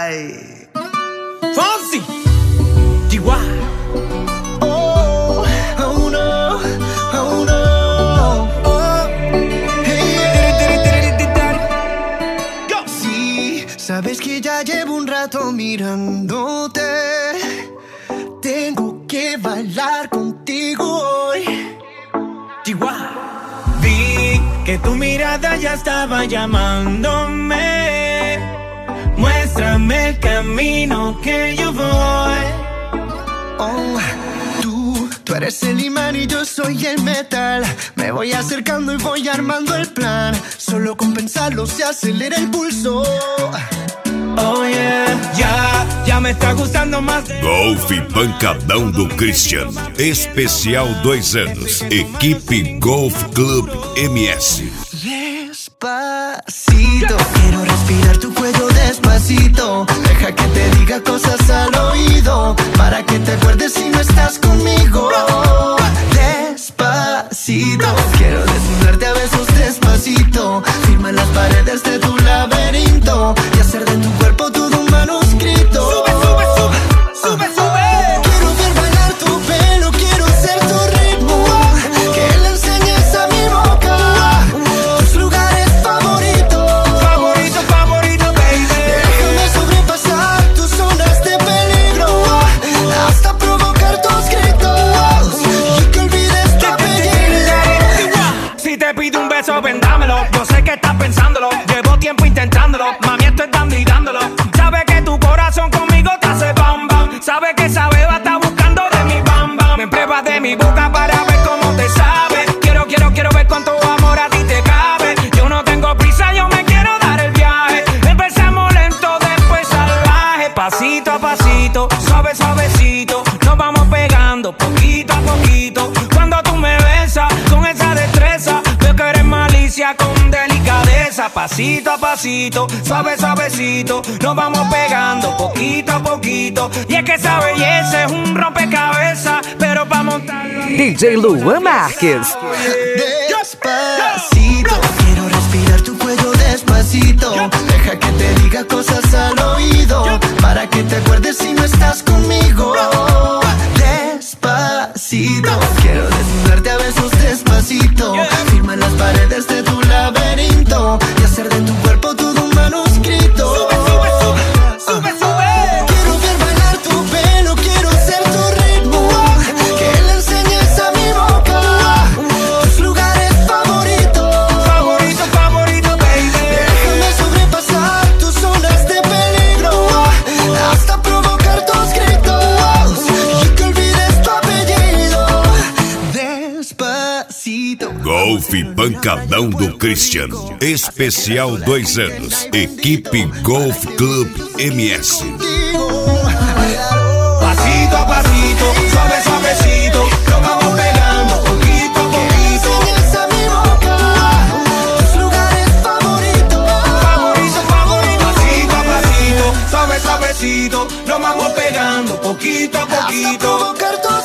Ay. Fonsi. Chihuahua. Oh, oh no, oh no. Oh. Hey. Sí, sabes que ya llevo un rato mirándote. Tengo que bailar contigo hoy. Chihuahua. Vi que tu mirada ya estaba llamándome. Muéstrame el camino que yo voy. Oh, tú eres el imán y yo soy el metal. Me voy acercando y voy armando el plan. Solo con pensarlo se acelera el pulso. Oh yeah, já me está gostando mais. Golf Pancadão do Christian. Especial 2 anos. Equipe Golf Club MS. Despacito, quiero respirar tu cuello despacito. Deja que te diga cosas al oído, para que te acuerdes si no estás conmigo. Despacito, quiero desnudarte a besos despacito. Firma las paredes de tu laberinto y hacer de tu cuerpo todo un manuscrito. Sube, sube, sube, sube, sube. Quiero ver bailar tu pelo, quiero ser tu ritmo. Que le enseñes a mi boca tus lugares favoritos. Favorito, favorito, baby. Déjame sobrepasar tus zonas de peligro, hasta provocar tus gritos y que olvides tu apellido. Si te pido un beso, vendámelo. Yo sé que estás pensándolo. Llevo tiempo intentándolo. Mami, esto es dando y dándolo. Sabe que tu corazón conmigo te hace bam bam. Sabe que esa beba está buscando de mi bam bam. Me pruebas de mi boca para ver cómo te sabe. Quiero ver cuánto amor a ti te cabe. Yo no tengo prisa, yo me quiero dar el viaje. Empezamos lento, después salvaje. Pasito a pasito, suave, suavecito. Nos vamos pegando poquito a poquito. Cuando tú me besas con esa destreza, veo que eres malicia con delicadeza. Pasito a pasito, suave, suavecito. Nos vamos pegando poquito a poquito. Y es que esa belleza es un rompecabezas, pero para montarlo DJ Luan Marques. Despacito, quiero respirar tu cuello despacito. Deja que te diga cosas al oído, para que te acuerdes si no estás conmigo. Despacito, quiero desnudarte a besos despacito. Firma las paredes de tu laberinto y hacer de tu cuerpo todo un manuscrito. Sube, sube, sube, sube, sube. Quiero ver bailar tu pelo, quiero ser tu ritmo. Que le enseñes a mi boca tus lugares favoritos. Favorito, favorito, baby. Déjame sobrepasar tus zonas de peligro, hasta provocar tus gritos y que olvides tu apellido. Despacito. Golf Pancadão do Christian. Especial 2 anos. Equipe Golf Club MS. Pasito a pasito, suave, suavecito. Nos vamos pegando poquito a poquito. Enseñas a mi boca tus lugares favoritos. Favorito, favorito. Pasito a pasito, suave, suavecito. Nos vamos pegando poquito a Hasta poquito. provocar tu